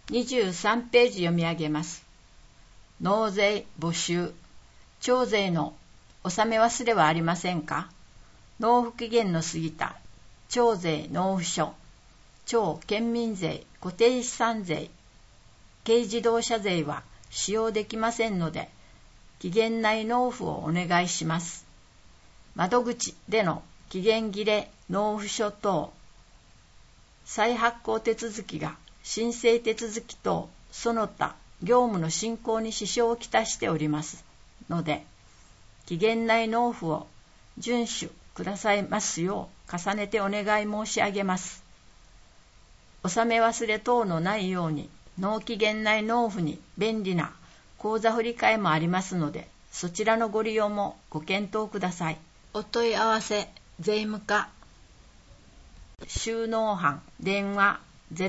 23ページ読み上げます。納税募集。徴税の納め忘れはありませんか？納付期限の過ぎた徴税納付書、町県民税、固定資産税、軽自動車税は使用できませんので、期限内納付をお願いします。窓口での期限切れ納付書等、再発行手続きが申請手続き等その他業務の進行に支障をきたしておりますので、期限内納付を遵守くださいますよう重ねてお願い申し上げます。納め忘れ等のないように納期限内納付に便利な口座振替もありますので、そちらのご利用もご検討ください。お問い合わせ税務課収納班電話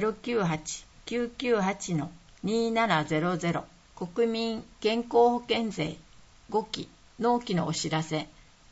098-998-2700 国民健康保険税5期納期のお知らせ。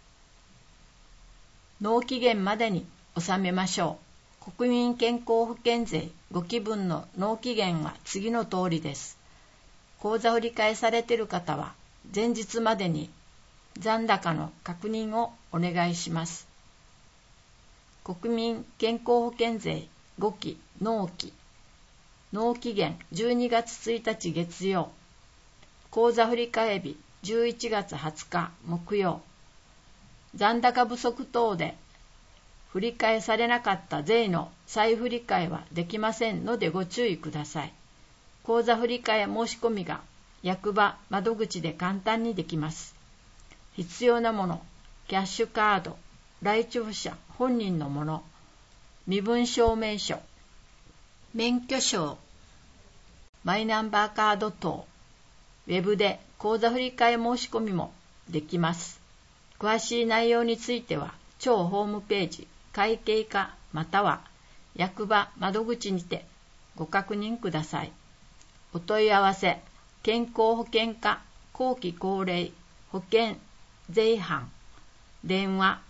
納期限までに納めましょう。国民健康保険税5期分の納期限は次の通りです。口座振り替えされている方は前日までに残高の確認をお願いします。国民健康保険税5期納期限12月1日月曜、口座振替日11月20日木曜、残高不足等で振り替えされなかった税の再振り替えはできませんのでご注意ください。口座振替申し込みが役場窓口で簡単にできます。必要なもの、キャッシュカード、来庁者本人のもの、身分証明書、免許証、マイナンバーカード等、ウェブで口座振替申し込みもできます。詳しい内容については、庁ホームページ、会計課または役場窓口にてご確認ください。お問い合わせ、健康保険課後期高齢保険税班電話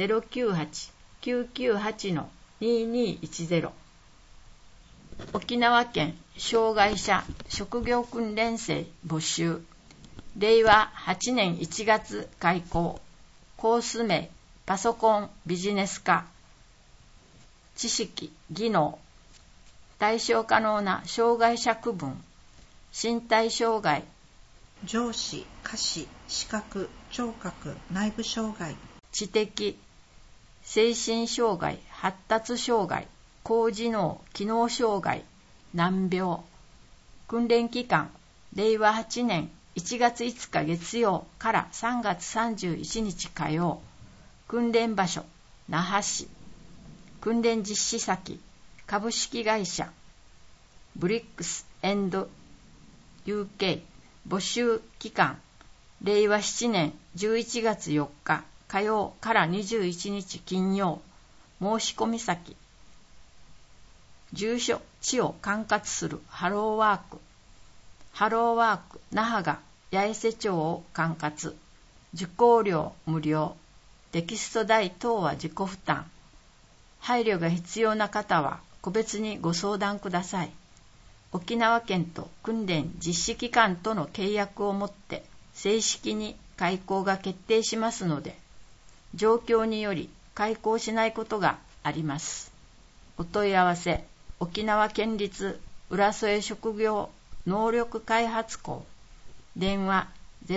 098-998-2210 沖縄県障害者職業訓練生募集令和8年1月開講コース名パソコンビジネス科知識技能対象可能な障害者区分身体障害上肢、下肢、視覚、聴覚、内部障害知的精神障害発達障害高次脳機能障害難病訓練期間令和8年1月5日月曜から3月31日火曜訓練場所那覇市訓練実施先株式会社ブリックス&UK 募集期間令和7年11月4日火曜から21日金曜申し込み先住所地を管轄するハローワーク那覇が八重瀬町を管轄受講料無料テキスト代等は自己負担配慮が必要な方は個別にご相談ください。沖縄県と訓練実施機関との契約をもって正式に開講が決定しますので、状況により開講しないことがあります。お問い合わせ、沖縄県立浦添職業能力開発校、電話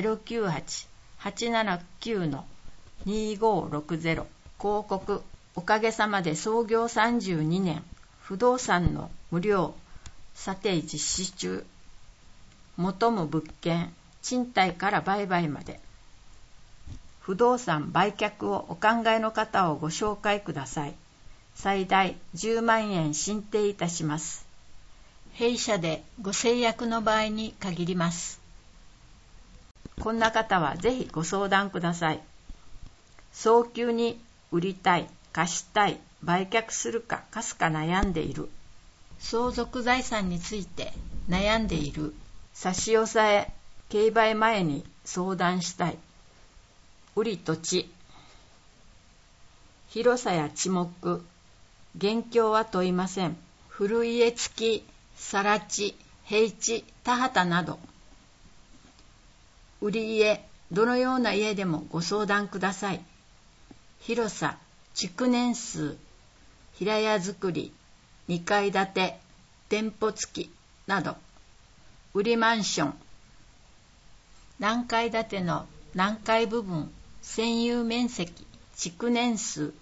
098-879-2560 広告、おかげさまで創業32年、不動産の無料査定実施中。求む物件、賃貸から売買まで。不動産売却をお考えの方をご紹介ください。最大10万円進呈いたします。弊社でご制約の場合に限ります。こんな方はぜひご相談ください。早急に売りたい、貸したい、売却するか貸すか悩んでいる。相続財産について悩んでいる。差し押さえ、競売前に相談したい。売り土地。広さや地目、現況は問いません。古家付き、更地、 平地、田畑など、売り家、どのような家でもご相談ください。広さ、築年数、平屋造り、2階建て、店舗付きなど、売りマンション、何階建ての何階部分、占有面積、築年数、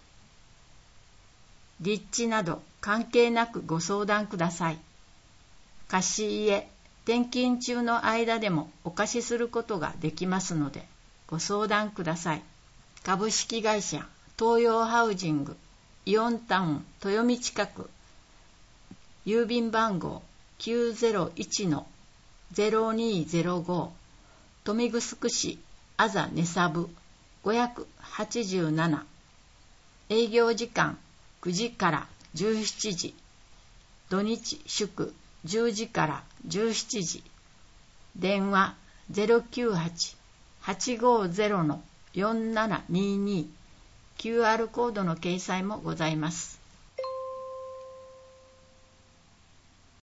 立地など関係なくご相談ください。貸し家、転勤中の間でもお貸しすることができますので、ご相談ください。株式会社東洋ハウジング、イオンタウン豊見近く、郵便番号 901-0205、豊見城市あざ根サブ587、営業時間9時から17時、土日祝10時から17時、電話 098-850-4722、QR コードの掲載もございます。